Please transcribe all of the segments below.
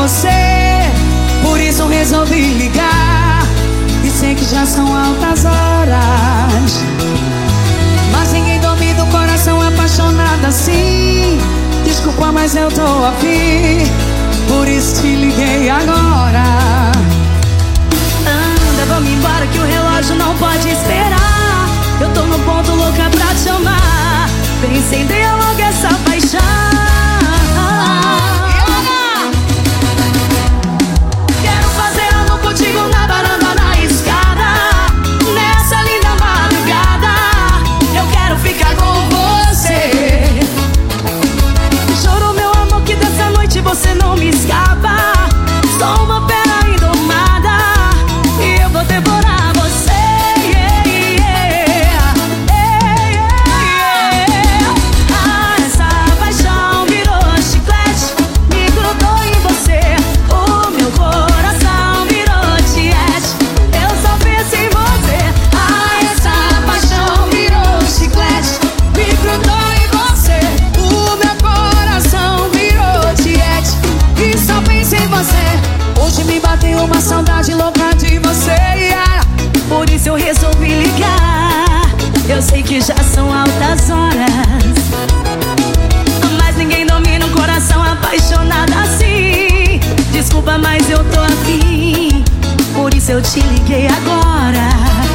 você. Por isso resolvi ligar. E sei que já são altas horas, mas ninguém dorme do coração apaixonado assim. Desculpa, mas eu tô afim, por isso te liguei agora. Anda, vamos embora que o relógio não pode esperar. Eu tô no ponto louca pra te amar. Vem acender logo essa paixão. Quero fazer ano contigo na varanda, na escada, nessa linda madrugada. Eu quero ficar com você. Juro, meu amor, que dessa noite você não me escapa. Sou uma pera indomada e eu vou devorar você. Essa paixão virou chiclete, me grudou em você. O meu coração virou tiete, eu só penso em você. Essa paixão virou chiclete, me grudou em você. O meu coração virou tiete e só penso em você. Hoje me bateu uma saudade louca de você, Yara. Por isso eu resolvi ligar. Eu sei que já são altas horas, mas ninguém domina um coração apaixonado assim. Desculpa, mas eu tô afim, por isso eu te liguei agora.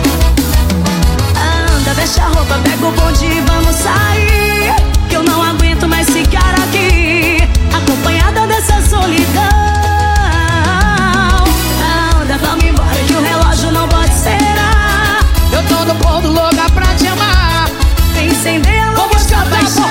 Anda, veste a roupa, pega o bonde e vamos sair, que eu não aguento mais ficar aqui acompanhada dessa solidão. Anda, vamos embora que o relógio não pode esperar. Eu tô no ponto louca pra te amar. Vem acender logo essa paixão.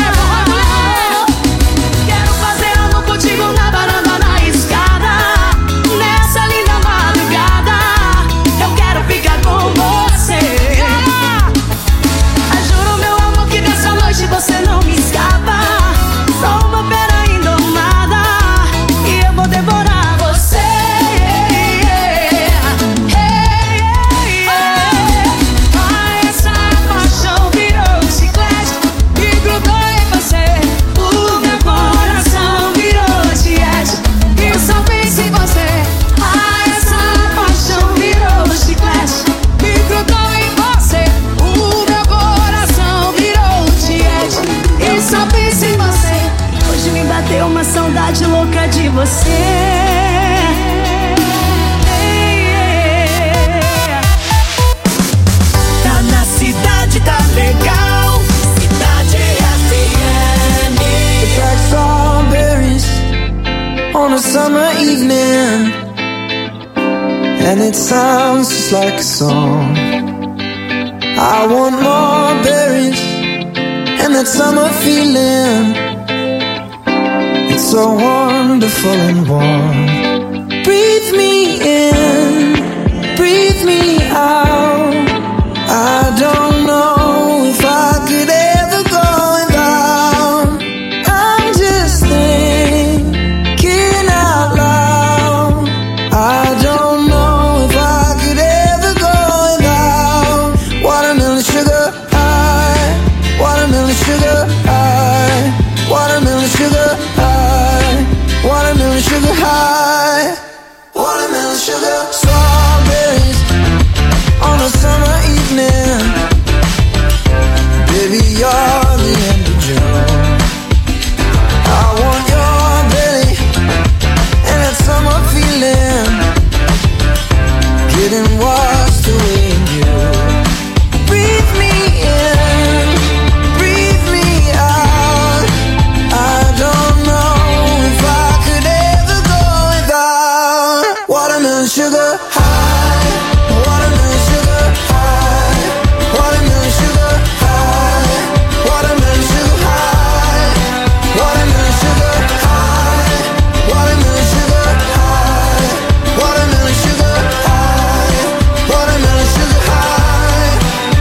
Quero fazer ano contigo na varanda, na escada, nessa linda madrugada. Eu quero ficar com você. Juro, meu amor, que dessa noite você não me escapa. Sou uma pera indomada e eu vou devorar você. Essa paixão virou chiclete, me grudou em você. O meu coração virou tiete e só penso em você. Essa paixão virou chiclete, me grudou em você. O meu coração virou tiete e só penso em você. Hoje me bateu uma saudade louca de você. Tá na cidade, tá legal. Cidade FM. It's like strawberries on a summer evening, and it sounds just like a song. I want more berries and that summer feeling. It's so wonderful and warm. Breathe me in, breathe me out. I don't know if I could ever go without. I'm just thinking out loud. I don't know if I could ever go without. Watermelon sugar high, watermelon sugar high, watermelon sugar high, watermelon sugar high, watermelon sugar. Strawberries on a summer evening. Baby, you're the end of June. I want your belly and that summer feeling, getting washed away in you. Breathe me in, breathe me out. I don't know if I could ever go without. Watermelon sugar high, watermelon sugar high, watermelon sugar high, watermelon sugar high, watermelon sugar high, watermelon sugar high, watermelon sugar high, watermelon sugar high.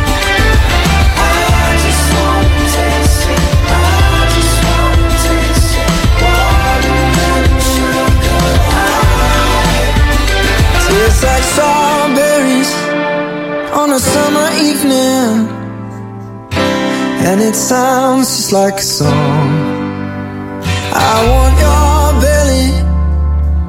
I just want to taste it, I just want to taste it. Watermelon sugar high. Tastes like strawberries on a summer evening, and it sounds just like a song. I want your belly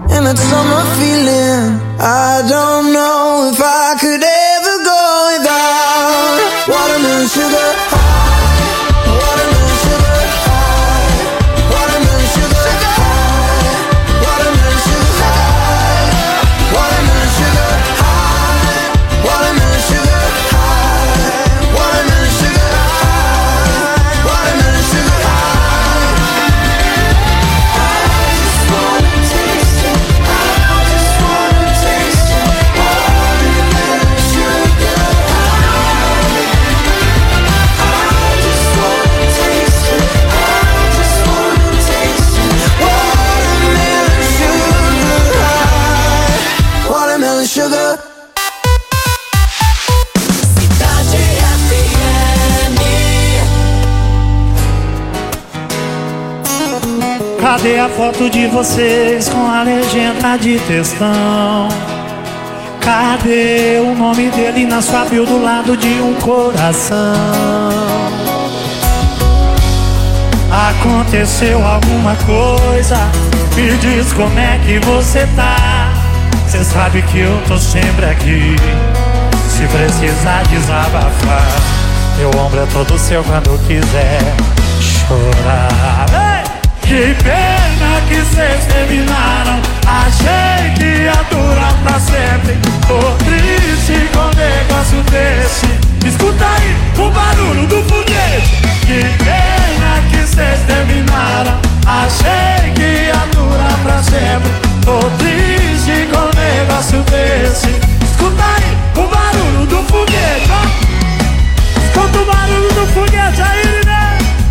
Cadê a foto de vocês com a legenda de textão? Cadê o nome dele na sua bio do lado de um coração? Aconteceu alguma coisa? Me diz como é que você tá. Cê sabe que eu tô sempre aqui, se precisar desabafar. Meu ombro é todo seu quando quiser chorar. Ei! Que pena que cês terminaram. Achei que ia durar pra sempre. Tô triste com um negócio desse. Escuta aí o barulho do foguete. Que pena que cês terminaram. Achei que ia durar pra sempre. Tô triste com um negócio desse. Escuta aí o barulho do foguete, ó. Escuta o barulho do foguete aí, né?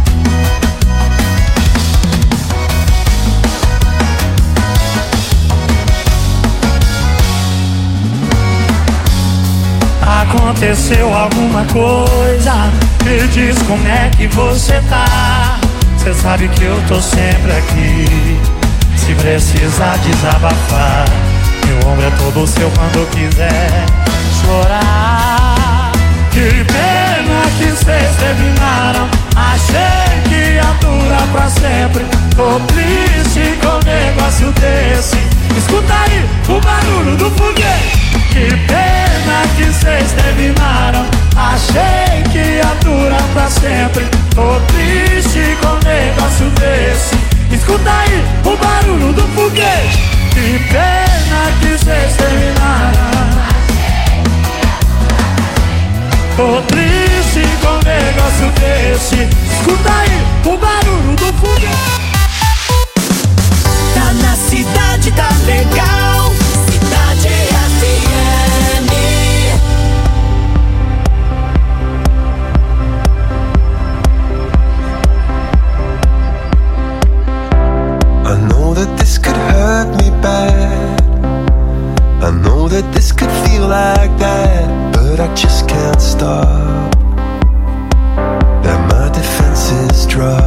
Aconteceu alguma coisa? Me diz como é que você tá. Cê sabe que eu tô sempre aqui, se precisar desabafar. Meu ombro é todo seu quando quiser chorar. Que pena que cês terminaram. Achei que ia durar pra sempre. Tô triste com um negócio desse. Escuta aí o barulho do foguete. Que pena que cês terminaram. Achei que ia durar pra sempre. Tô triste com um negócio desse. Escuta aí o barulho do foguete. Que pena que cês terminaram. Tô triste com um negócio desse. Escuta aí o barulho do foguete. Tá na cidade, tá legal. Cidade FM. I know that this could hurt me bad. I know that this could feel like that, but I just can't stop. Let my defenses drop.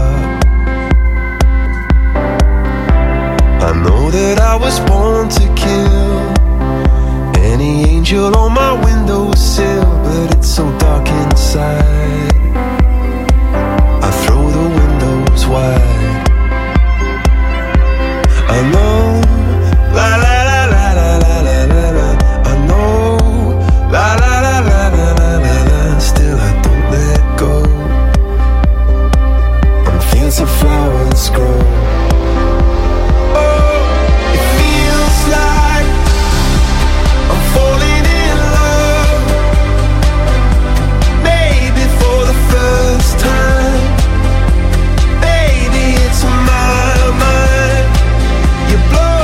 I know that I was born to kill. Any angel on my windowsill, but it's so dark inside. I throw the windows wide. I know, la la la la la la la la la. I know, la la la la la la la la. Still I don't let go. And fields of flowers grow. Oh, it feels like I'm falling in love. Maybe for the first time. Baby, it's my mind. You blow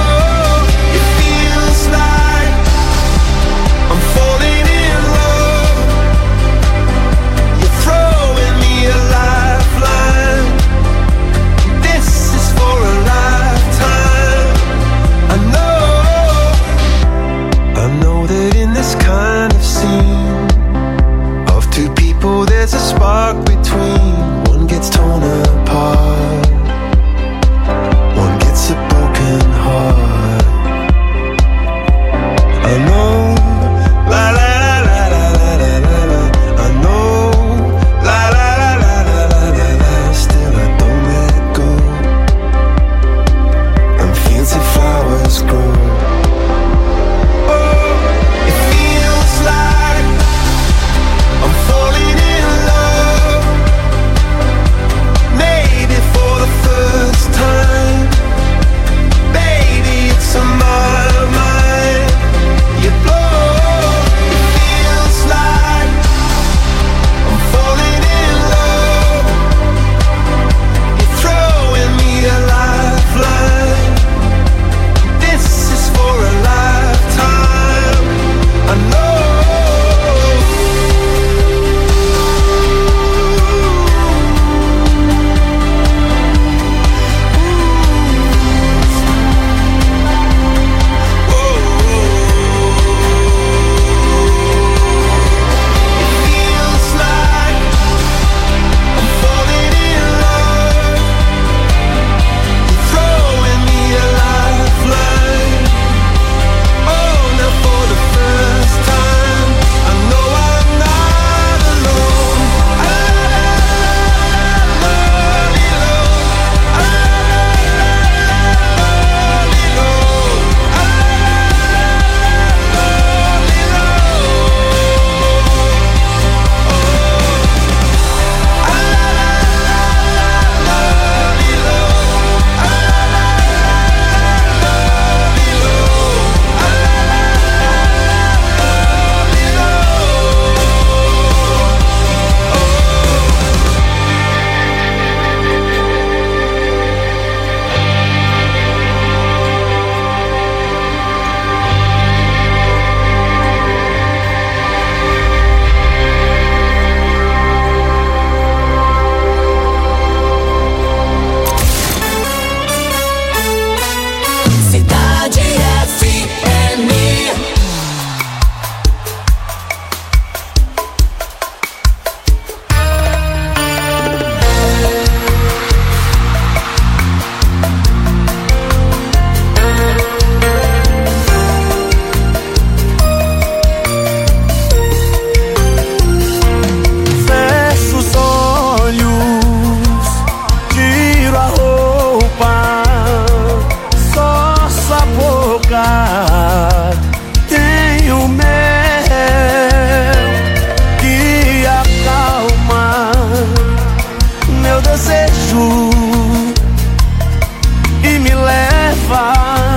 leva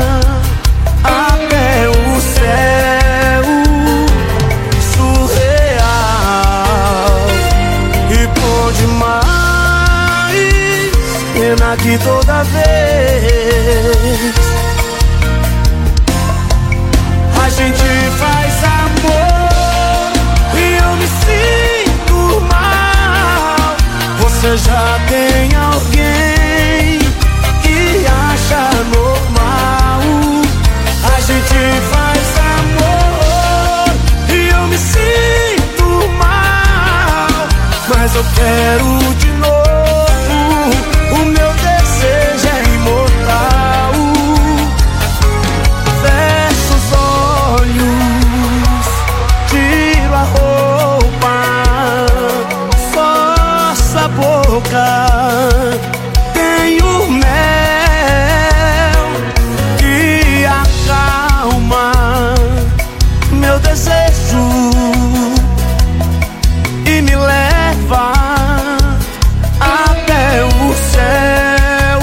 até o céu surreal. E bom demais, pena que toda vez a gente faz amor e eu me sinto mal. Você já tem alguém que acha normal. A gente faz amor e eu me sinto mal, mas eu quero de novo. O meu desejo é imortal. Fecho os olhos, tiro a roupa, força a boca. Tenho mel que acalma meu desejo e me leva até o céu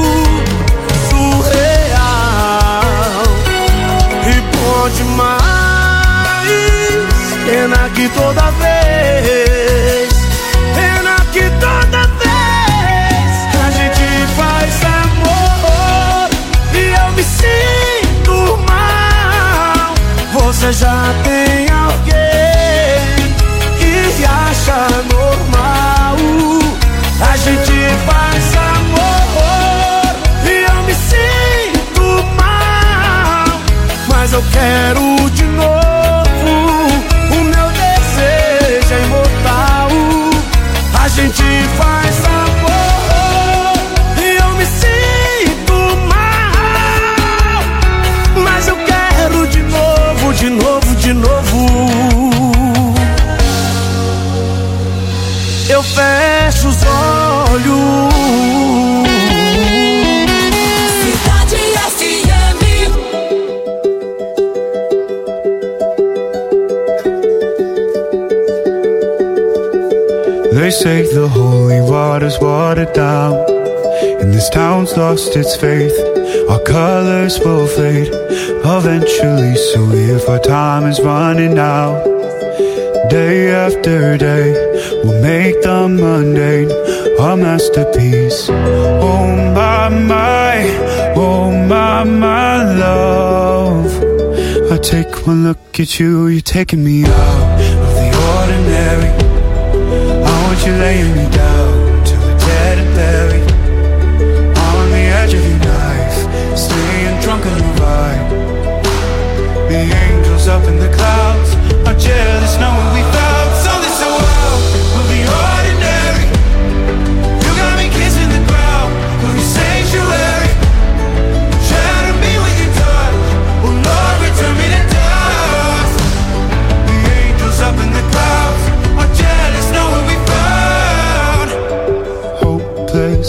surreal. E bom demais, pena que toda vez, pena que toda vez a gente faz amor e eu me sinto mal. Você já tem alguém que acha normal. A gente faz amor e eu me sinto mal, mas eu quero de novo. O meu desejo é imortal. A gente faz amor e eu me sinto mal, mas eu quero de novo, de novo, de novo. Eu fecho os olhos. Cidade FM. They say the holy water's watered down, and this town's lost its faith. Our colors will fade eventually, so if our time is running out, day after day, we'll make the mundane our masterpiece. Oh my love, I take one look at you, you're taking me out of the ordinary. I want you laying me down till we're dead and buried, on the edge of your knife, staying drunk on your vibe. The angels up in the clouds are jealous knowing we found something so out of the ordinary. You got me kissing the ground of your sanctuary. Shatter me with your touch, oh Lord, return me to dust. The angels up in the clouds are jealous knowing we found hopeless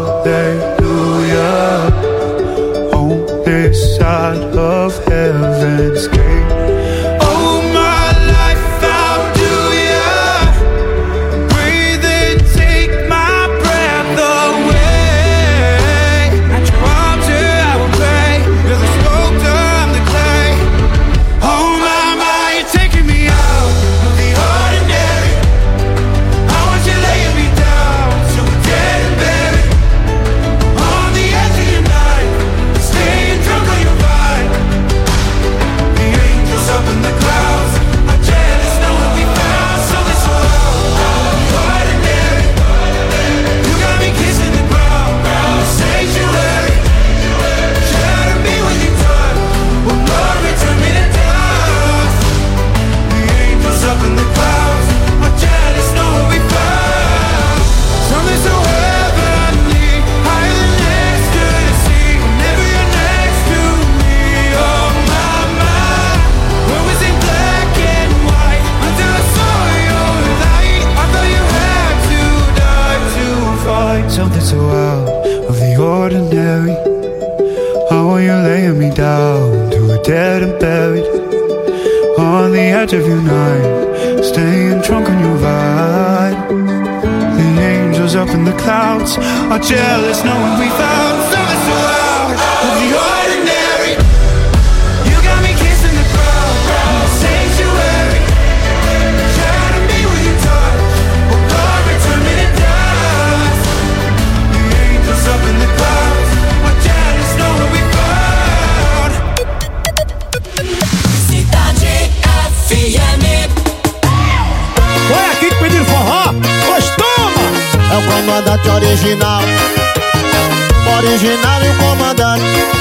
hallelujah on this side of heaven's gate. Oh my life, how do ya breathe and take my breath away? At your arms here I will pray, you're the sculptor, I'm the clay. Oh my, you're taking me out of the ordinary. I want you laying me down so we're dead and buried, on the edge of your night, staying drunk on your vibe. The angels up in the clouds are jealous knowing we found something so out of the ordinary. You got me kissing the ground, the sanctuary. Shatter me with your touch, oh Lord, return me to dust. The angels up in the clouds are jealous knowing we found something so heavenly, higher than ecstasy. Whenever you're next to me, oh my, when we sing black and white, until I saw your light, I thought you had to die to fight something so out of the ordinary. I want you laying me down till we're dead and buried, on the edge of your night, staying drunk on your vibe. The angels up in the clouds are jealous knowing we found something so out of the ordinary. original. Original e o comandante.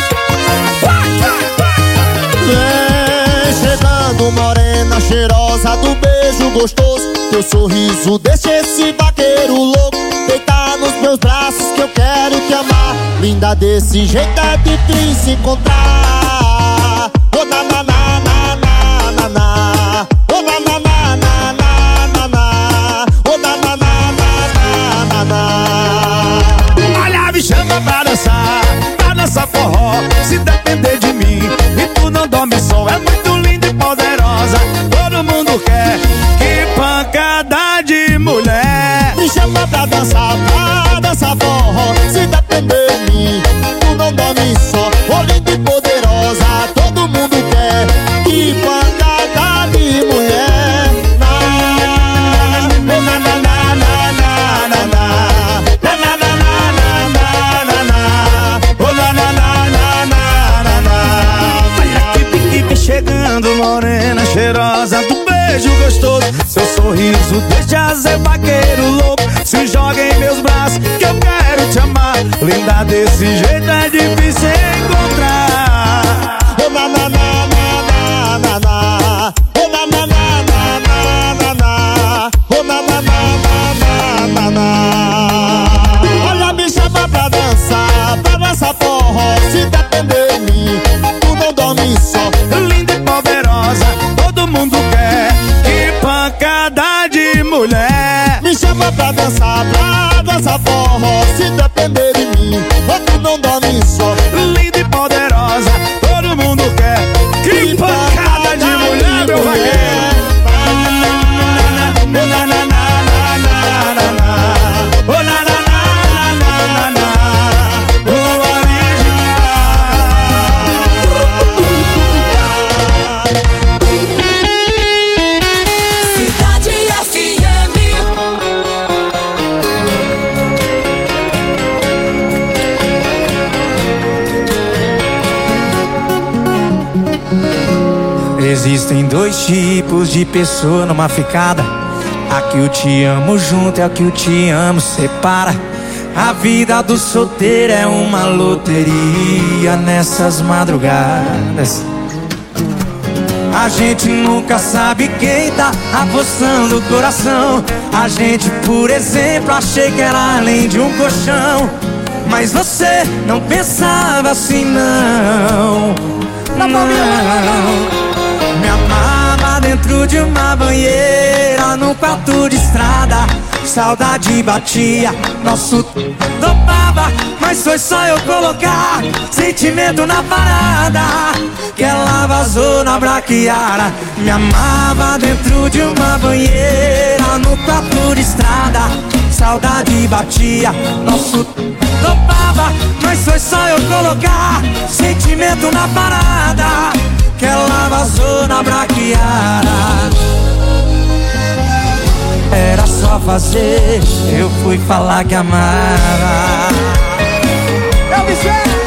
Vem chegando morena cheirosa do beijo gostoso. Teu sorriso deixa esse vaqueiro louco deitar nos meus braços que eu quero te amar. Linda desse jeito é difícil se encontrar. Oh na na na na na na na. Oh na na na na na na na. Oh na na na na na na. Olha, me chama pra dançar forró. Se depender de mim e tu não dorme só. É muito linda e poderosa, todo mundo quer. Que pancada de mulher. Me chama pra dançar forró. Se depender de mim, tu não dorme só. Oh, linda e poderosa, todo mundo quer. Que pancada de mulher. Na na na na na na na na. Na na na na na na na. Oh na na na na na na. Olha que pique chegando, morena cheirosa do beijo gostoso. Seu sorriso deixa ser vaqueiro louco. Se joga em meus braços que eu quero te amar. Linda desse jeito é difícil encontrar. Oh na na na na na na. Oh na na na na na na. Oh na na na na na. Olha, me chama pra dançar forró. Se depender de mim, tu não dorme só. Linda e poderosa, todo mundo quer. Que pancada de mulher. Me chama pra dançar forró. Se depender de mim, tu não dorme só. Linda e poderosa, todo mundo quer. Que pancada de mulher, meu vaqueiro. Na na na na na na na. Oh na na na na na na. O original. Cidade FM. Existem dois tipos de pessoa numa ficada. A que eu te amo junto e a que eu te amo separa. A vida do solteiro é uma loteria nessas madrugadas. A gente nunca sabe quem tá apostando o coração. A gente, por exemplo, achei que era além de um colchão. Mas você não pensava assim, não. Não. Me amava dentro de uma banheira, num quarto de estrada. Saudade batia, nosso topava. Mas foi só eu colocar sentimento na parada que ela vazou na braquiara. Me amava dentro de uma banheira, no quarto de estrada. Saudade batia, nosso topava. Mas foi só eu colocar sentimento na parada que ela vazou na braquiara. Era só fazer, eu fui falar que amava. Eu me sei.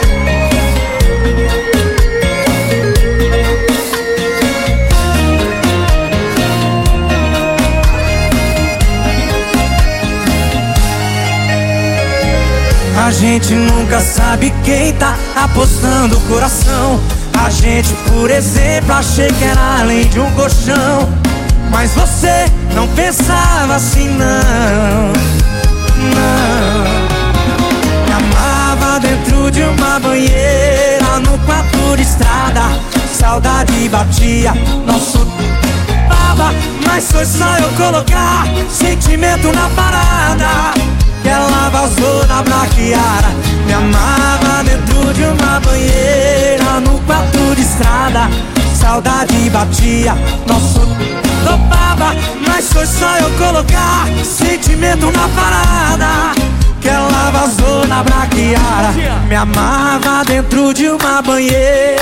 A gente nunca sabe quem tá apostando o coração. A gente, por exemplo, achei que era além de um colchão. Mas você não pensava assim, não. Não. Me amava dentro de uma banheira, no quarto de estrada. Saudade batia, nosso baba. Mas foi só eu colocar sentimento na parada que ela vazou na braquiara. Me amava dentro de uma banheira, no quarto de estrada. Saudade batia, nosso topava. Mas foi só eu colocar sentimento na parada que ela vazou na braquiara. Me amava dentro de uma banheira,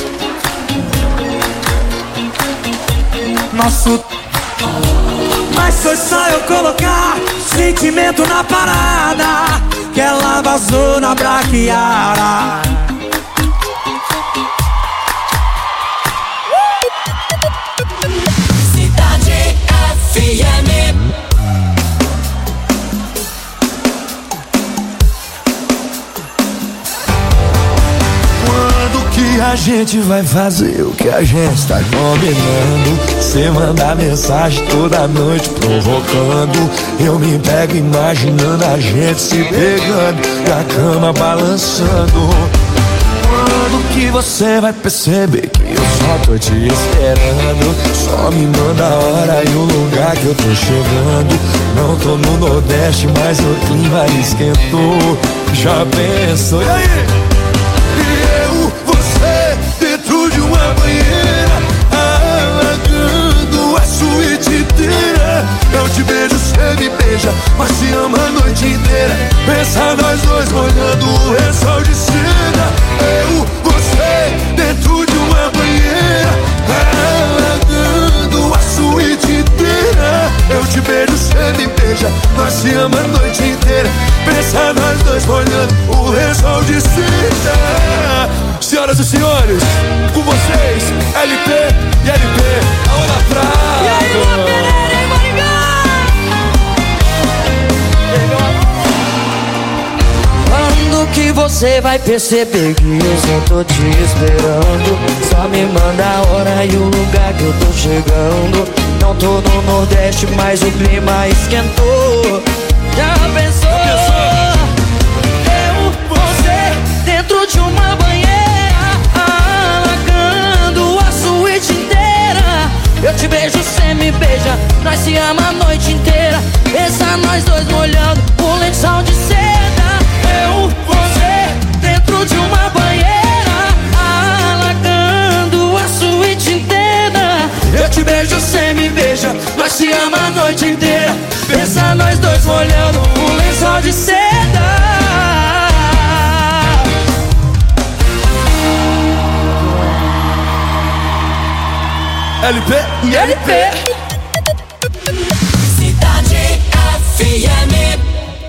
nosso. Mas foi só eu colocar sentimento na parada que ela vazou na braquiara. Cidade FM. E a gente vai fazer o que a gente tá combinando. Cê manda mensagem toda noite provocando. Eu me pego imaginando a gente se pegando e a cama balançando. Quando que você vai perceber que eu só tô te esperando? Só me manda a hora e o lugar que eu tô chegando. Não tô no Nordeste, mas o clima esquentou. Já pensou? E aí? Eu, você, dentro de uma banheira, alagando a suíte inteira. Eu te beijo, cê me beija, mas te ama a noite inteira. Pensa nós dois molhando o lençol de seda. Eu, você, dentro de uma banheira, alagando a suíte inteira. Eu te beijo, cê me beija, nós te ama a noite inteira. Pensa nós dois molhando o lençol de seda. Senhoras e senhores, com vocês, LP e LP, a Ana Prata. E aí, Luan Pereira, em Maringá. Quando que você vai perceber que eu só tô te esperando? Só me manda a hora e o lugar que eu tô chegando. Não tô no Nordeste, mas o clima esquentou. Já pensou? Eu, você, dentro de uma banheira, alagando a suíte inteira. Eu te beijo, cê me beija, nós se ama a noite inteira. Pensa nós dois molhando o lençol de seda. Eu, você, dentro de uma banheira, alagando a suíte inteira. Eu te beijo, cê me beija, nós se ama a noite inteira. Pensa nós dois molhando o lençol de seda. LP E LP. Cidade FM.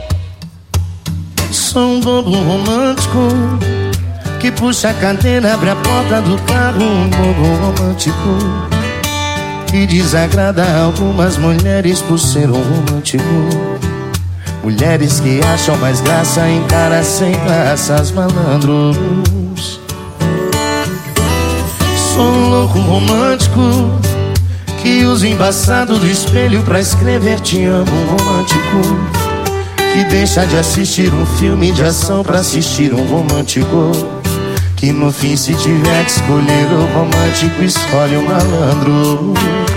Sou um bobo romântico que puxa a cadeira, abre a porta do carro. Um bobo romântico que desagrada algumas mulheres por ser um romântico. Mulheres que acham mais graça em caras sem graças, malandros. Sou um louco romântico que usa o embaçado do espelho pra escrever te amo. Um romântico que deixa de assistir um filme de ação pra assistir um romântico. Que no fim, se tiver que escolher o romântico, escolhe o malandro.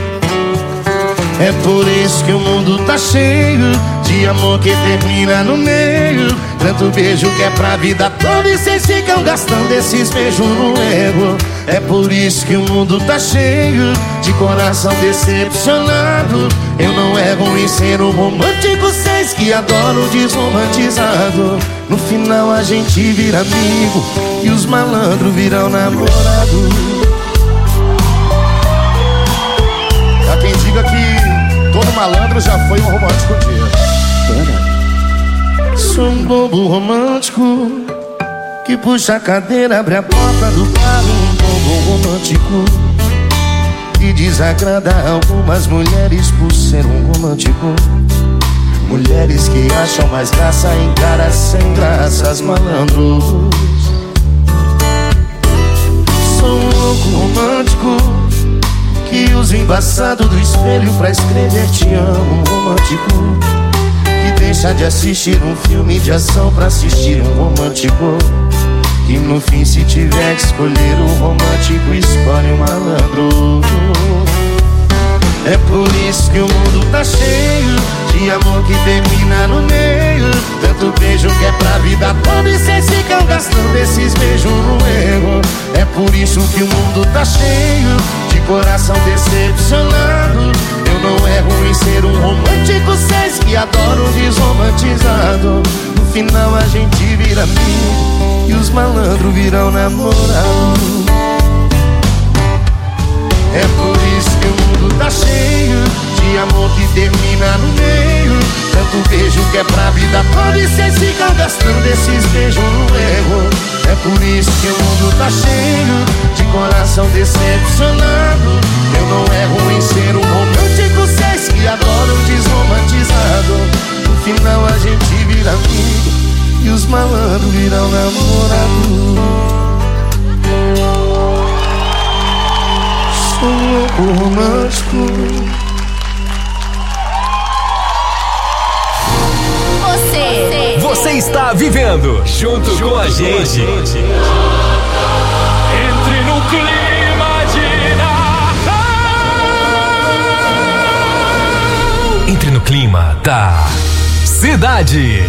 É por isso que o mundo tá cheio de amor que termina no meio. Tanto beijo que é pra vida toda e vocês ficam gastando esses beijos no erro. É por isso que o mundo tá cheio de coração decepcionado. Eu não erro em ser um romântico, vocês que adoram desromantizado. No final a gente vira amigo e os malandros viram namorado. Há quem diga que todo malandro já foi um romântico um dia. Sou um bobo romântico que puxa a cadeira, abre a porta do carro. Um bobo romântico que desagrada algumas mulheres por ser um romântico. Mulheres que acham mais graça em caras sem graças, malandros. Sou um louco romântico que usa o embaçado do espelho pra escrever te amo. Um romântico que deixa de assistir um filme de ação pra assistir um romântico. Que no fim, se tiver que escolher o romântico, escolhe o malandro. É por isso que o mundo tá cheio de amor que termina no meio. Tanto beijo que é pra vida toda e cês ficam gastando esses beijos no erro. É por isso que o mundo tá cheio de coração decepcionado. Eu não erro em ser um romântico, cês que adoram desromantizado. No final a gente vira amigo e os malandros viram namorado. É por isso que o mundo tá cheio de amor que termina no meio. Tanto beijo que é pra vida toda e cês ficam gastando esses beijos no erro. É por isso que o mundo tá cheio de coração decepcionado. Eu não erro em ser um romântico, cês que adoram desromantizado. No final a gente vira amigo e os malandros viram namorado. Você está vivendo junto com a gente. Entre no clima de Natal. Entre no clima da cidade.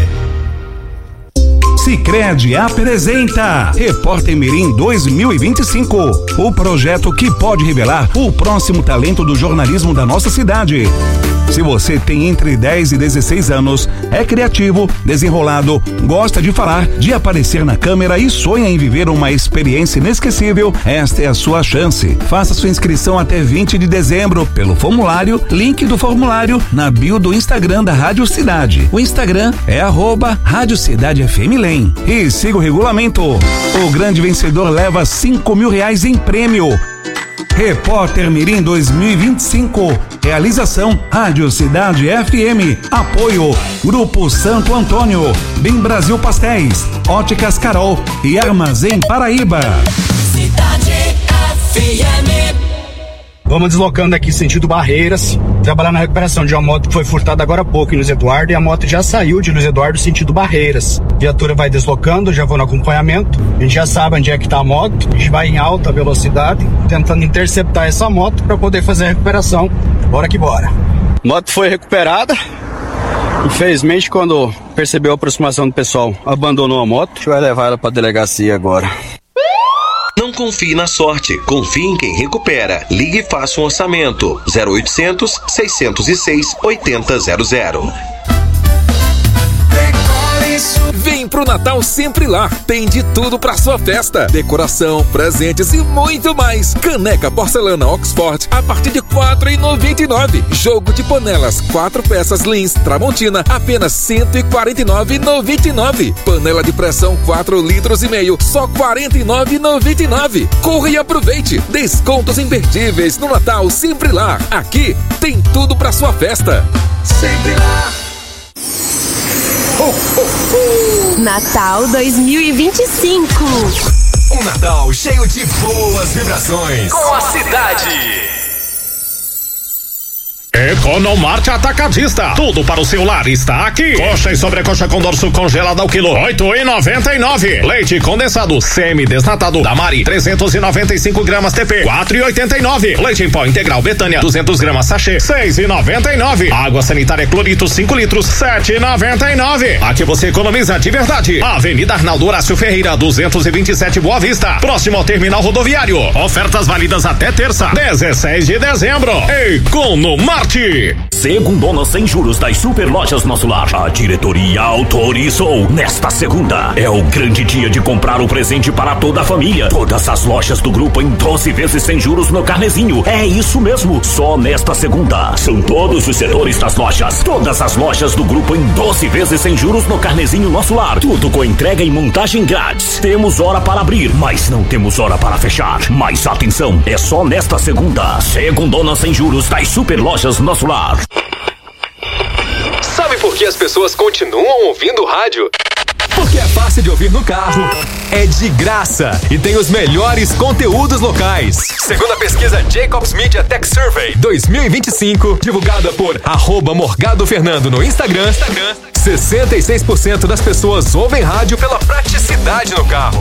Sicredi apresenta Repórter Mirim 2025, o projeto que pode revelar o próximo talento do jornalismo da nossa cidade. Se você tem entre 10 e 16 anos, é criativo, desenrolado, gosta de falar, de aparecer na câmera e sonha em viver uma experiência inesquecível, esta é a sua chance. Faça sua inscrição até 20 de dezembro pelo formulário, link do formulário na bio do Instagram da Rádio Cidade. O Instagram é @Rádio Cidade FM Lem. E siga o regulamento. O grande vencedor leva R$5.000 em prêmio. Repórter Mirim 2025. Realização Rádio Cidade FM. Apoio Grupo Santo Antônio, Bem Brasil Pastéis, Óticas Carol e Armazém Paraíba. Cidade FM. Vamos deslocando aqui sentido Barreiras, trabalhar na recuperação de uma moto que foi furtada agora há pouco em Luiz Eduardo, e a moto já saiu de Luiz Eduardo sentido Barreiras. A viatura vai deslocando, já vou no acompanhamento, a gente já sabe onde é que está a moto, a gente vai em alta velocidade, tentando interceptar essa moto para poder fazer a recuperação. Bora que bora. Moto foi recuperada, infelizmente quando percebeu a aproximação do pessoal, abandonou a moto, a gente vai levar ela para a delegacia agora. Não confie na sorte, confie em quem recupera. Ligue e faça um orçamento. 0800 606 8000. Vem pro Natal Sempre Lá. Tem de tudo pra sua festa: decoração, presentes e muito mais. Caneca porcelana Oxford a partir de R$ 4,99. Jogo de panelas 4 peças Lins Tramontina apenas R$ 149,99. Panela de pressão 4,5 litros só R$ 49,99. Corra e aproveite. Descontos imperdíveis no Natal Sempre Lá. Aqui tem tudo pra sua festa. Sempre Lá. Natal 2025. Um Natal cheio de boas vibrações com a cidade. Economarte Atacadista. Tudo para o seu lar está aqui. Coxa e sobrecoxa com dorso congelado ao quilo, R$ 8,99. Leite condensado semi-desnatado da Mari, 395 gramas TP, R$ 4,89. Leite em pó integral Betânia, 200 gramas sachê, R$ 6,99. Água sanitária Clorito, 5 litros, R$ 7,99. Aqui você economiza de verdade. Avenida Arnaldo Horácio Ferreira, 227 Boa Vista, próximo ao terminal rodoviário. Ofertas válidas até terça, 16 de dezembro. Economarte. Segundona sem juros das Super Lojas Nosso Lar. A diretoria autorizou. Nesta segunda é o grande dia de comprar o presente para toda a família. Todas as lojas do grupo em 12 vezes sem juros no carnezinho. É isso mesmo, só nesta segunda. São todos os setores das lojas. Todas as lojas do grupo em 12 vezes sem juros no carnezinho Nosso Lar. Tudo com entrega e montagem grátis. Temos hora para abrir, mas não temos hora para fechar. Mas atenção, é só nesta segunda. Segundona sem juros das Super Lojas Nosso Lar. Sabe por que as pessoas continuam ouvindo rádio? Porque é fácil de ouvir no carro, é de graça e tem os melhores conteúdos locais. Segundo a pesquisa Jacobs Media Tech Survey 2025, divulgada por @MorgadoFernando no Instagram, 66% das pessoas ouvem rádio pela praticidade no carro.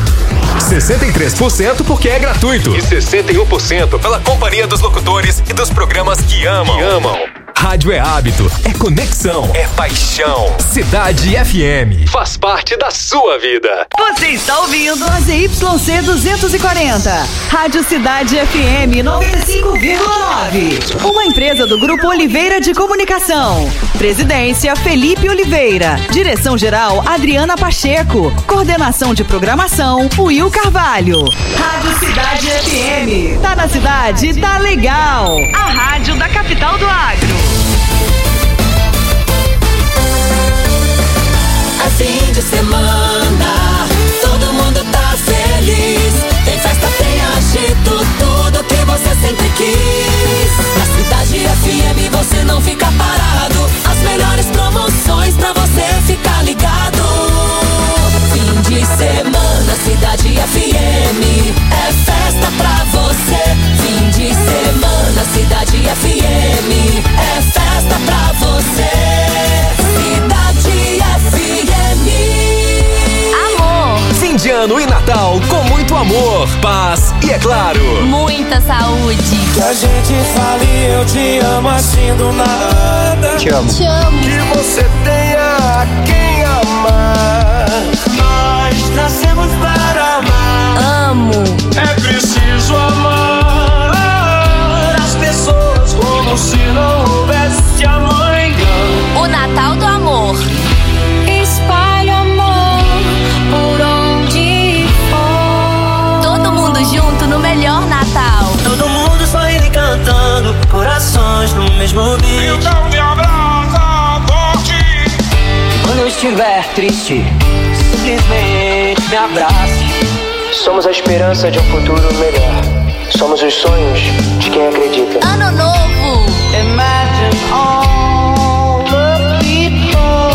63% porque é gratuito. E 61% pela companhia dos locutores e dos programas que amam. Rádio é hábito, é conexão, é paixão. Cidade FM faz parte da sua vida. Você está ouvindo a ZYC 240, Rádio Cidade FM 95,9. Uma empresa do Grupo Oliveira de Comunicação. Presidência Felipe Oliveira. Direção-geral Adriana Pacheco. Coordenação de programação Will Carvalho. Rádio Cidade FM. Tá na cidade, tá legal. A rádio da capital do agro. É fim de semana, todo mundo tá feliz. Tem festa, tem agito, tudo que você sempre quis. Na Cidade FM você não fica parado. As melhores promoções pra você ficar ligado. Fim de semana, Cidade FM. É festa pra você. Fim de semana. amor, paz e, é claro, muita saúde. Que a gente fale eu te amo assim do nada. Te amo. Te amo. Que você tenha a quem amar. Nós nascemos para amar. Amo. É preciso amar as pessoas como se não houvesse amanhã. O Natal do Amor. Espalhe amor por onde for. Todo mundo junto no melhor Natal. Todo mundo sorrindo e cantando, corações no mesmo beat. Então me abraça forte. Quando eu estiver triste, simplesmente me abrace. Somos a esperança de um futuro melhor. Somos os sonhos de quem acredita. Ano novo. Imagine all the people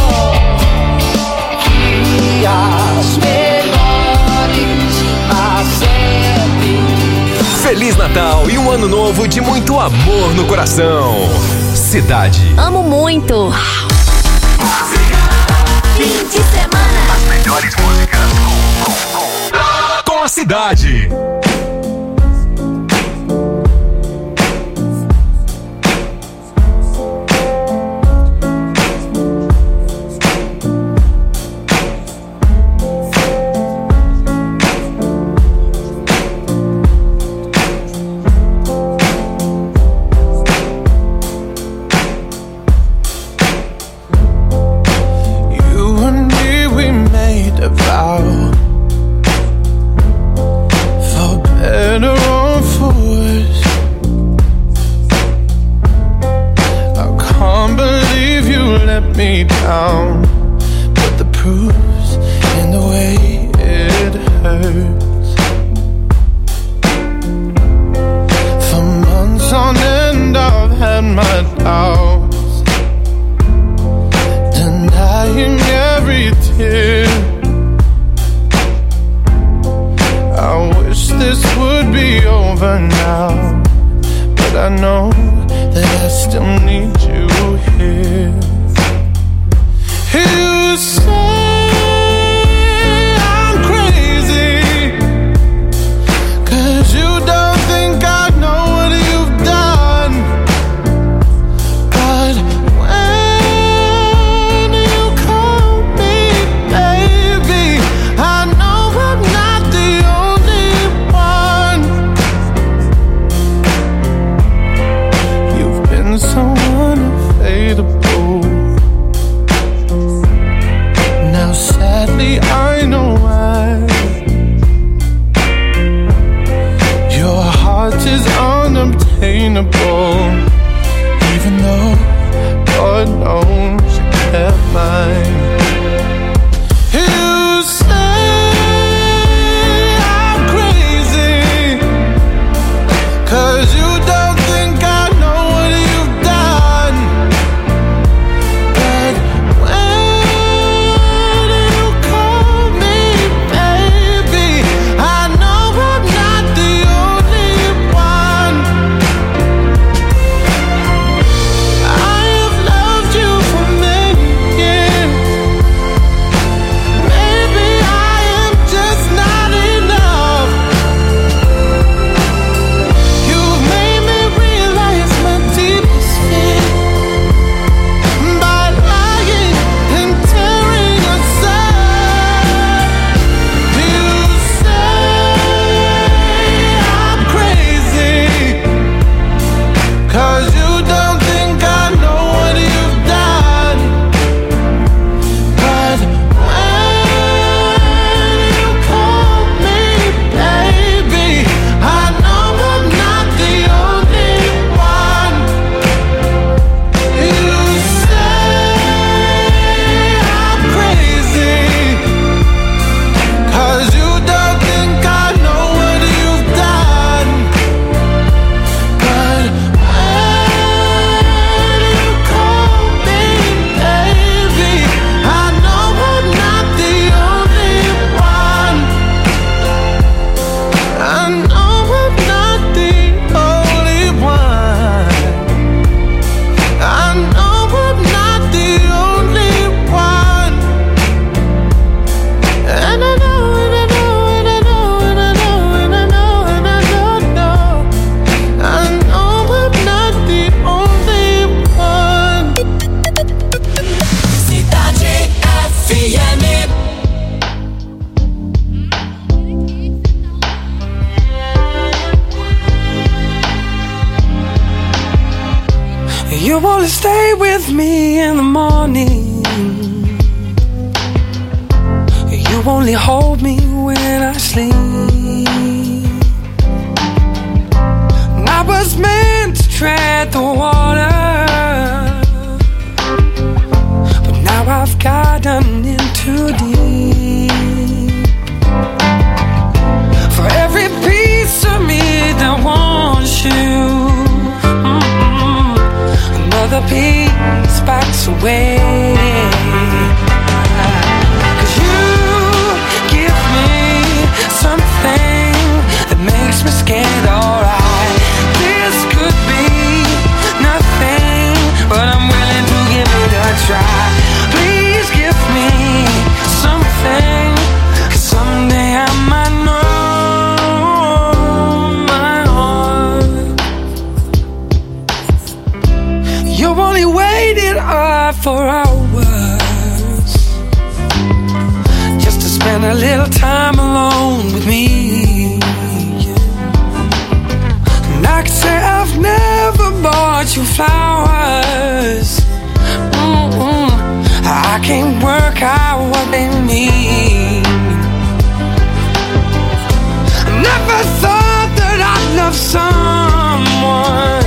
que as melhores a sempre. Feliz Natal e um ano novo de muito amor no coração. Cidade. Amo muito. Fim de semana. As melhores músicas com a cidade. me down, but the proof's in the way it hurts. For months on end I've had my doubts, denying every tear. I wish this would be over now, but I know that I still need you here. You say I'm crazy, 'cause you don't think I know what you've done. But when you call me baby, I know I'm not the only one. You've been so unavailable. Now sadly I know why. Your heart is unobtainable, even though God knows you kept mine. You say I'm crazy, 'cause you don't think I know what you've done. But when you call me baby, I know I'm not the only one. I have loved you for many years, You only stay with me in the morning. You only hold me when I sleep. And I was meant to tread the water, but now I've gotten in too deep. For every piece of me that wants you, another piece backs away. 'Cause you give me something that makes me scared, alright. This could be nothing, but I'm willing to give it a try. Please give me something, 'cause someday I might know my heart. You only waited up for hours just to spend a little time alone with me. And I could say I've never bought you flowers. I can't work out what they mean. I never thought that I'd love someone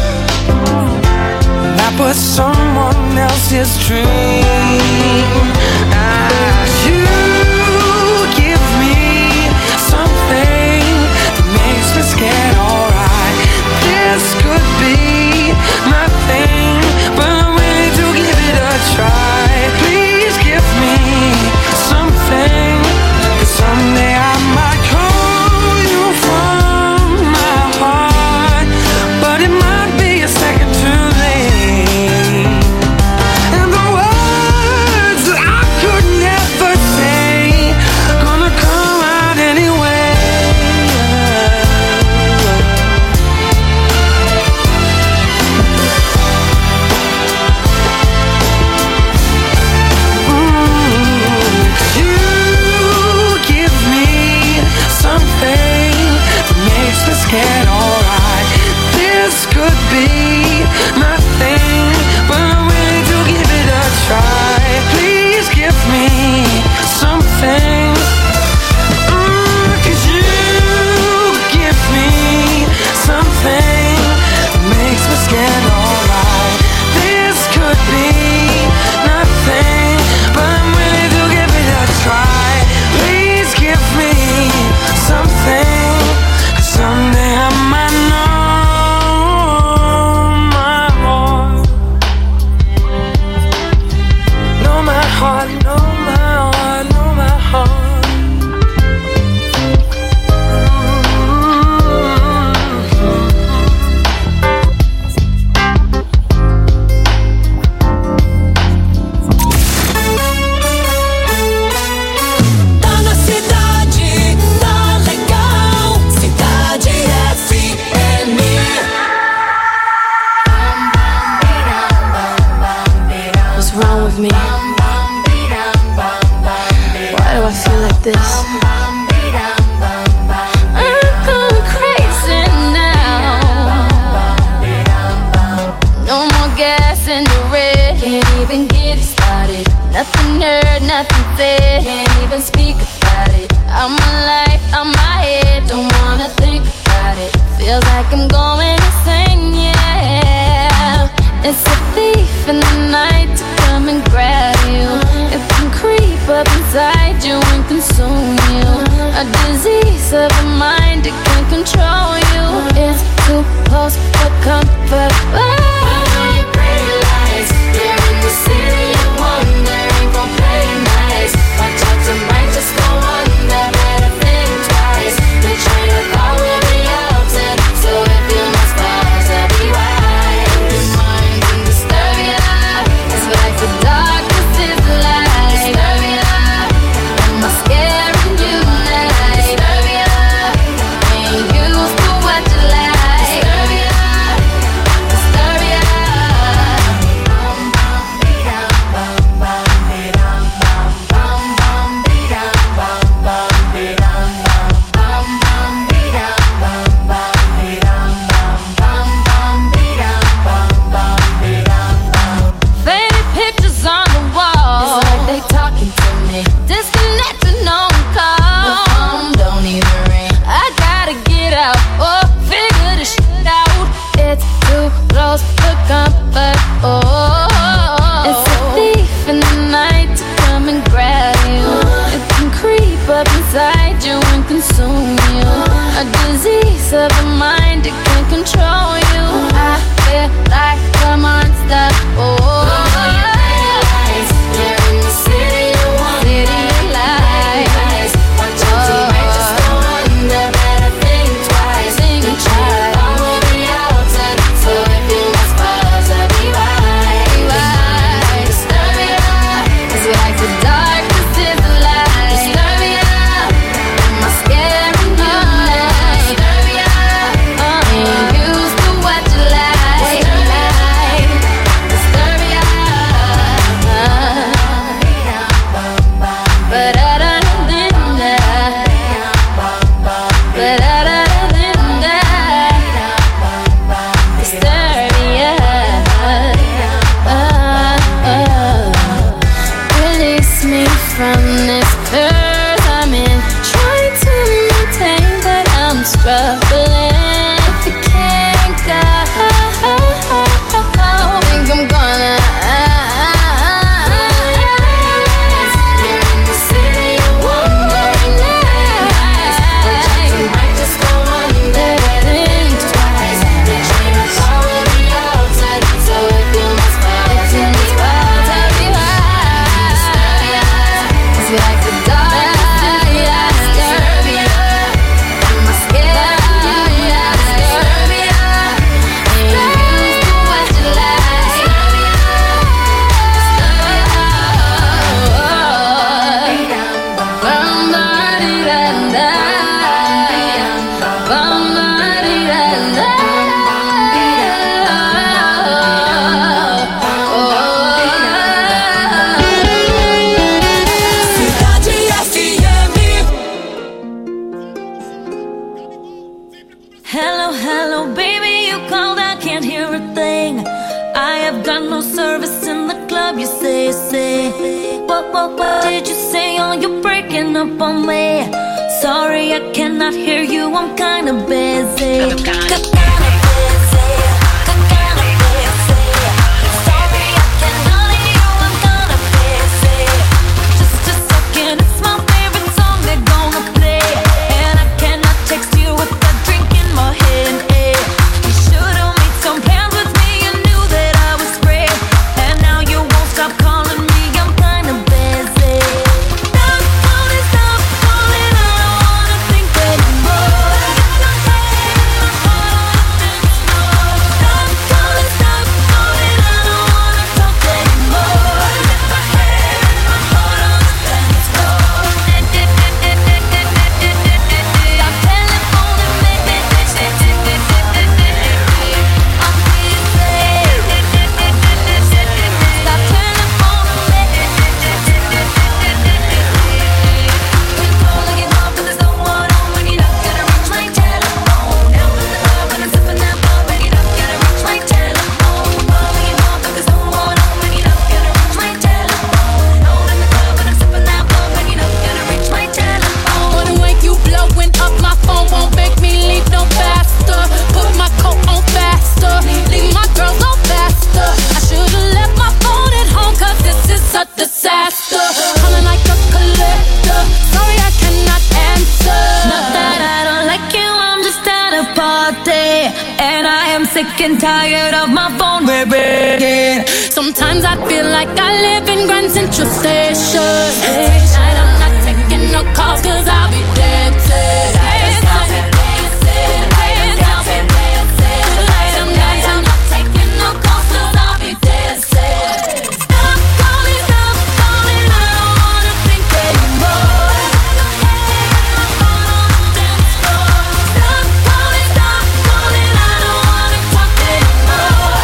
that was someone else's dream. You give me something that makes me scared, alright. This could be nothing, but I'm willing to give it a try. Please give me something, 'cause someday I might call you from my heart, but it might be a second too late. And the words that I could never say gonna come out anyway. You give me something that makes me scared, alright. This could be nothing, but I'm willing to give it a try. Please give me something, 'cause you give me something that makes me scared, alright. This could be nothing, but I'm willing to give it a try. Please give me something, 'cause someday I might know my heart. Know my heart, know my heart, know my heart. Tá na cidade, tá legal. Cidade FM. What's wrong with me? Why do I feel like this? I'm going crazy now. No more gas in the red. Can't even get started. Nothing heard, nothing said. Can't even speak about it. I'm alive, I'm my head. Don't wanna think about it. Feels like I'm going insane, yeah. It's a thief in the night to come and grab you. It can creep up inside you and consume you. A disease of the mind, it can control you. It's too close for comfort. City of wonder ain't gon' play nice. Watch out, tonight just go under. Better think twice. The train of thought will be upset. So if you must pause, I'll be right. Your mind can disturb ya. It's like the darkness is the light. Disturb ya. Am I scaring you now? Disturb ya. Ain't used to of a mind, it can control you. I feel like a monster. Oh, you're in the city of wonder. Watch out, you might just go under. Better think twice. Don't try to follow the outside. So if you must fall, so be wise. Disturbia, 'cause you like the darkness is the light. Disturbia, am I scaring you now? Disturbia, ain't used to what you like. Disturbia, release me from this curse I'm in. Trying to maintain, but I'm struggling. If you can't go, think I'm gonna. You're in the city of wonder. You might just go under. Think twice. You're trying to follow the outside. So if you must fall, tell me why. 'Cause you like the dark. Disturbia, am I scared? Disturbia, ain't used to what you like. Cidade FM. Hello, hello, baby, you called, I can't hear a thing. I have got no service in the club, you say. What did you say? Oh, you're breaking up on me. Sorry, I cannot hear you, I'm kinda busy. Sorry, I cannot hear you, I'm kinda busy. Just a second, it's my favorite song they're gonna play. And I cannot text you with a drink in my hand. You should've made some plans with me, you knew that I was free. And now you won't stop calling me, I'm kinda busy. Stop calling, I don't wanna think anymore. Stop calling, I don't wanna talk anymore. Wanna wake you blowing up, my phone won't make me leave no faster. Put my coat on faster, leave my girls on faster. I should've left my phone at home, 'cause this is a disaster. Calling like a collector, sorry I cannot answer. Not that I don't like you, I'm just at a party. And I am sick and tired of my phone ringing. Sometimes I feel like I live in Grand Central Station. Tonight I'm not taking no calls, 'cause I'll be dancing. Tonight I'm not taking no calls, 'cause I'll be dancing. Stop calling, I don't wanna think anymore. Stop calling, I don't wanna talk anymore.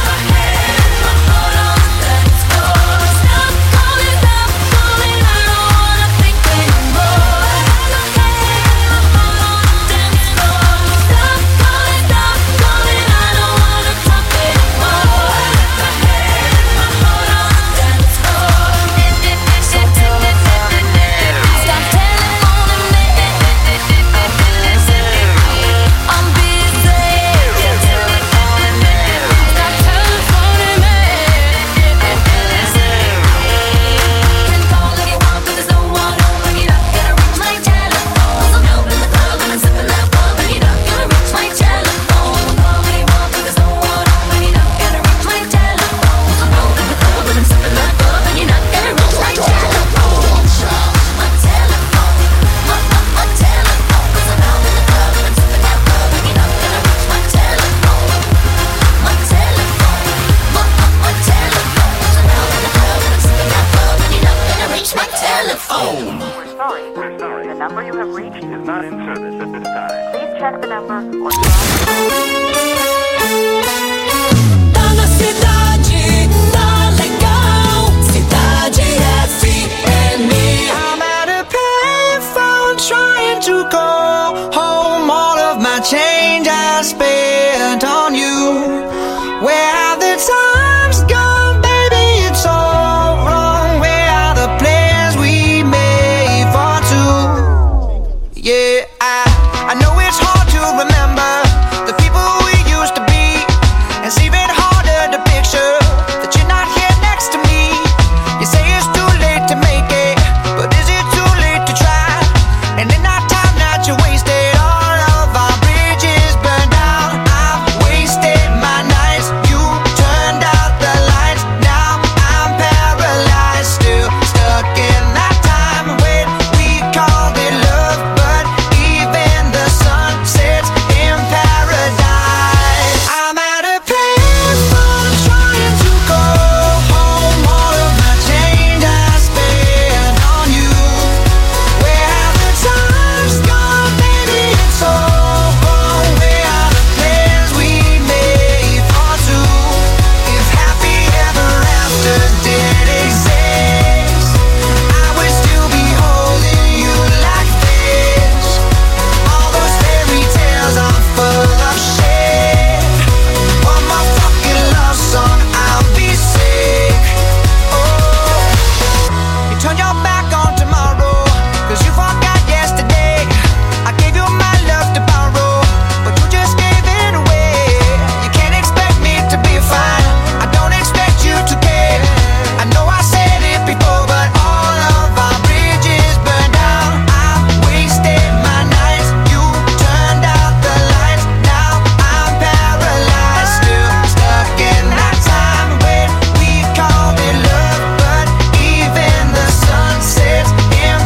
Stop calling, I don't wanna think anymore. Tá na cidade, tá legal. Cidade FM. I'm at a payphone trying to call home. All of my change I spent on you. Where have the times gone, baby? It's all wrong. Where are the plans we made for two? Yeah, I know it's hard to remember the people we used to be. It's even harder to picture that you're not here next to me. You say it's too late to make it, but is it too late to try? And in that time that you wasted, all of our bridges burned down. I've wasted my nights, you turned out the lights. Now I'm paralyzed, still stuck in that time when we called it love. But even the sun sets in paradise. I'm at a payphone trying to go home. All of my change I spent on you. Where have the times gone, baby? It's all wrong. Where are the plans we made for two? If happy ever after did exist, I would still be holding you like this. All those fairy tales are full of shit. One more fucking love song, I'll be sick. Oh, you turned your back on tomorrow, 'cause you forgot yesterday. I gave you my love to borrow, but you just gave it away. You can't expect me to be fine, I don't expect you to care. I know I said it before, but all of our bridges burned down. I wasted my nights, you turned out the lights. Now I'm paralyzed, still stuck in that time when we called it love. But even the sun sets in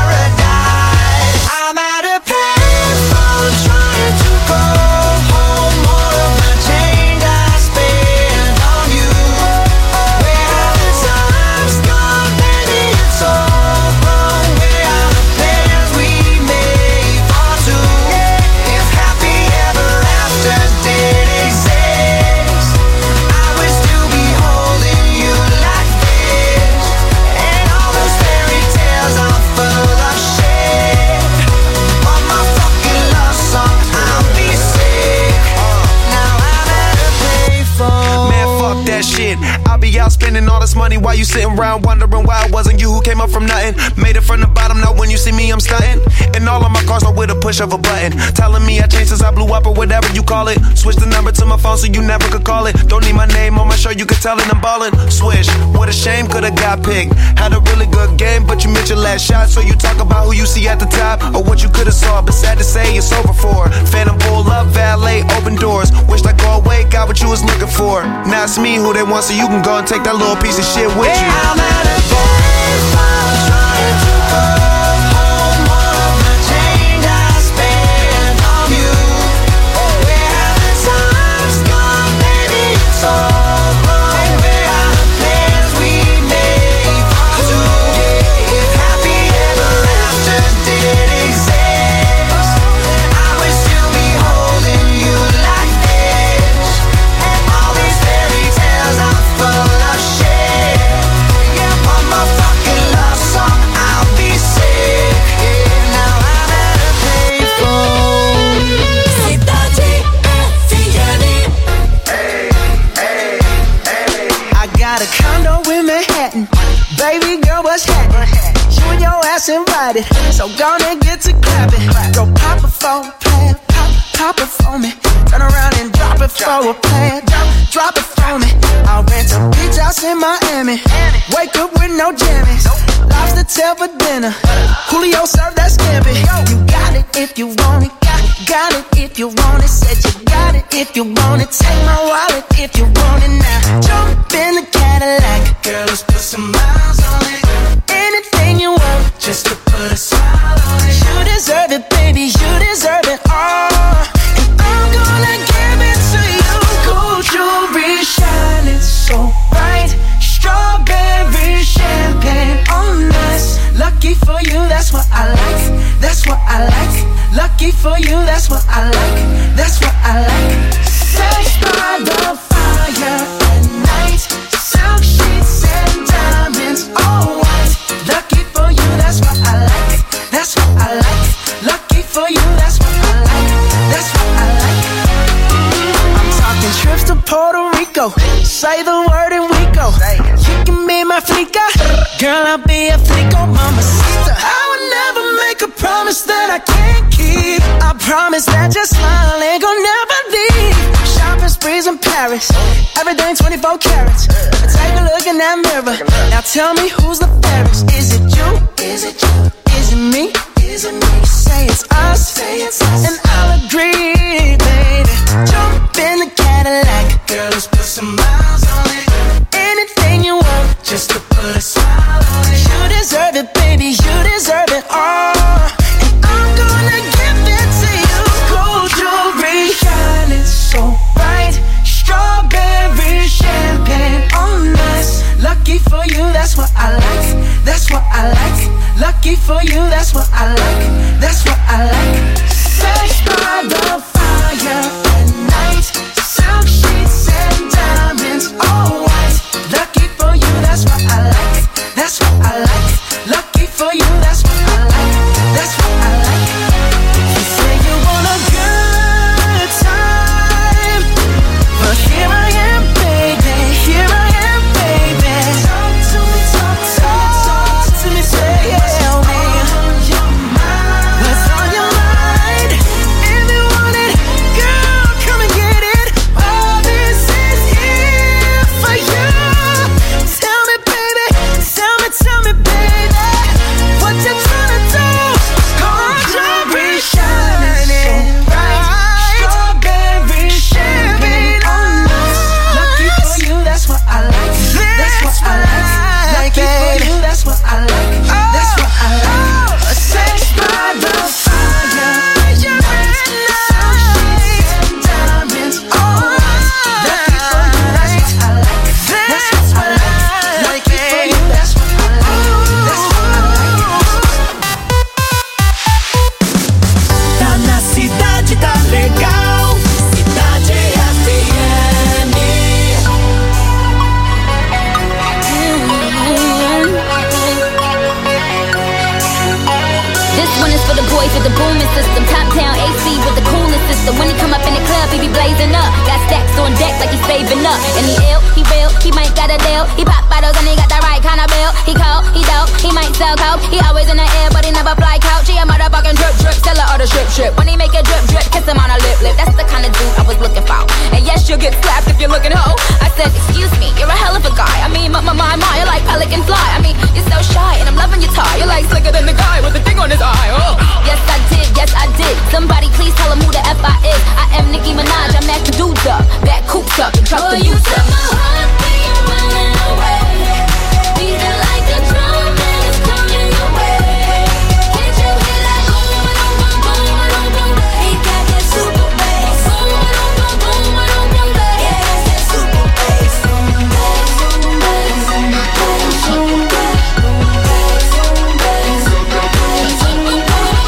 paradise. I'm at a payphone trying to go home. All of my change I spent on you. Where have the times gone, baby? It's all wrong. Where are the plans we made for two? If happy ever after did exist, I would still be holding you like this. And all those fairy tales are full of shit. One more fucking love song, I'll be sick. Now I'm at a payphone. Man, fuck that shit. I'll be out spending all this money while you sitting around wondering why it wasn't you who came up from nothing. Made it from the bottom, now when you see me, I'm stunting. And all of my cars are with a push of a button. Telling me I changed since I blew up or whatever you call it. Switch the number to my phone so you never could call it. Don't need my name on my shirt, you could tell it I'm ballin'. Swish, what a shame, could've got picked. Had a really good game, but you missed your last shot. So you talk about who you see at the top or what you could've saw. But sad to say, it's over for. Phantom pull up, valet, open doors. Wished I go away, got what you was looking for. Now it's me who they want, so you can go and take that little piece of shit with you. I'm at a payphone trying to go home. All of my change I spent on you. Where have the times gone, baby? It's all wrong. Where are the plans we made for two? If happy ever after did exist, I would still be holding you like this. And all these fairy tales are full of shit. Yeah, one more fucking love song, I'll be sick. Yeah, now I'm at a payphone. Cidade FM. I got a condo in Manhattan. Baby girl, what's happening? You and your ass invited, so gonna get to clapping. Go pop it for a plan, pop it for me. Turn around and drop it for a plan, drop it for me. I'll rent a beach house in Miami. Wake up with no jammies. Lobster tail for dinner. Julio served that scampi. You got it if you want it. Got it if you want it. Said you got it if you want it. Take my wallet if you want it now. Jump in the Cadillac. Girl, let's put some miles on it. Anything you want, just to put a smile on it. You deserve it, baby. You deserve it all. And I'm gonna give it to you. Gold jewelry shining so bright. Strawberry champagne on us. Lucky for you, that's what I like. That's what I like. Lucky lucky for you, that's what I like, that's what I like. Sex by the fire at night, silk sheets and diamonds, all white. Lucky for you, that's what I like, that's what I like. Lucky for you, that's what I like, that's what I like. I'm talking trips to Puerto Rico, say the word and we go. You can be my flica, girl, I'll be a flico, mamacita. I would never make a promise that I can't keep. I promise that your smile ain't gon' never leave. Shopping sprees in Paris, everything 24 carats. Take a look in that mirror, now tell me who's the fairest. Is it you? Is it you? Is it me? Is it me? Say it's us, and I'll agree, baby. Jump in the Cadillac, girl, let's put some miles on it. Anything you want, just to put a smile on it. You deserve it, baby, you deserve it all. And I'm gonna give it to you. Gold jewelry, shining so bright. Strawberry champagne on us. Lucky for you, that's what I like, that's what I like. Lucky for you, that's what I like, that's what I like. Sex by the fire at night, silk sheets and diamonds, all white. Lucky for you, that's what I like, that's what I like. Lucky for you, that's what I like, that's what I like. You say you want a good time, but here I am, baby, here I am, baby. Talk to me, talk to me, tell me what's on your mind. If you want it, girl, come and get it. All this is here for you. Tell me, baby, tell me, baby, what you tryna do? Gold jewelry shining bright, strawberry champagne on us. Lucky for you, that's what I like, that's what I like. Lucky for you, that's what I like, that's what I like. Sex by the fire, diamonds, all lucky for you, that's what I like, that's what I like. Lucky for you, that's what I like, that's what I like. Tá na cidade, tá legal. Cidade FM. This one is for the boys with the booming system. Top town AC with the coolest system. When he come up in the club, he be blazing up. Got stacks on deck like he's saving up. And he ill, he real, he might got a deal. He pop bottles and he got the right kind of bill. He cold, he dope, he might sell coke. He always in the air, but he never fly couch. He a motherfucking drip drip, sell her all the strip. When he make a drip drip, kiss him on a lip. That's the kind of dude I was looking for. And yes, you'll get slapped if you're looking hoe. I said, excuse me, you're a hell of a guy. I mean, my, you're like pelican fly. I mean, you're so shy and I'm loving your tie. You're like slicker than the guy with the thing on his eye. Oh. Yes, I did. Somebody please tell him who the F I is. I am Nicki Minaj, I'm Mac the dudes up. Back coops up and truck the you youth set up. my heart being running away. Beating like a drum and it's coming your way. Can't you hear that boom, boom, boom, boom, boom? He got that super bass. Boom, boom, boom, boom, boom, boom. Yeah, that's that super bass. Boom, bass, boom, bass, boom, bass, boom, bass, boom, bass, boom, bass, boom, bass.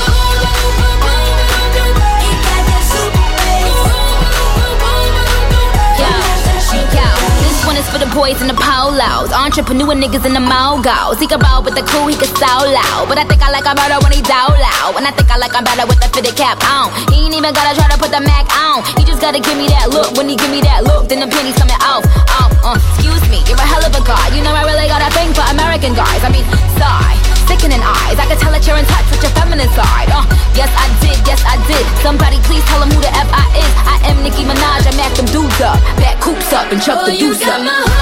This one is for the boys in the polos, entrepreneur niggas in the mogos. He can roll with the crew, he can so loud. But I think I like him better when he down loud. And I think I like him better with the fitted cap on. He ain't even gotta try to put the Mac on. He just gotta give me that look. When he give me that look, then the pennies coming off. Excuse me, you're a hell of a guy. You know I really got a thing for American guys. I mean, sigh, sickening eyes. I can tell that you're in touch with your feminine side. Yes I did. Somebody please tell him who the F I is. I am Nicki Minaj, I Mac them dudes up. Back coops up and chuck the deuce up.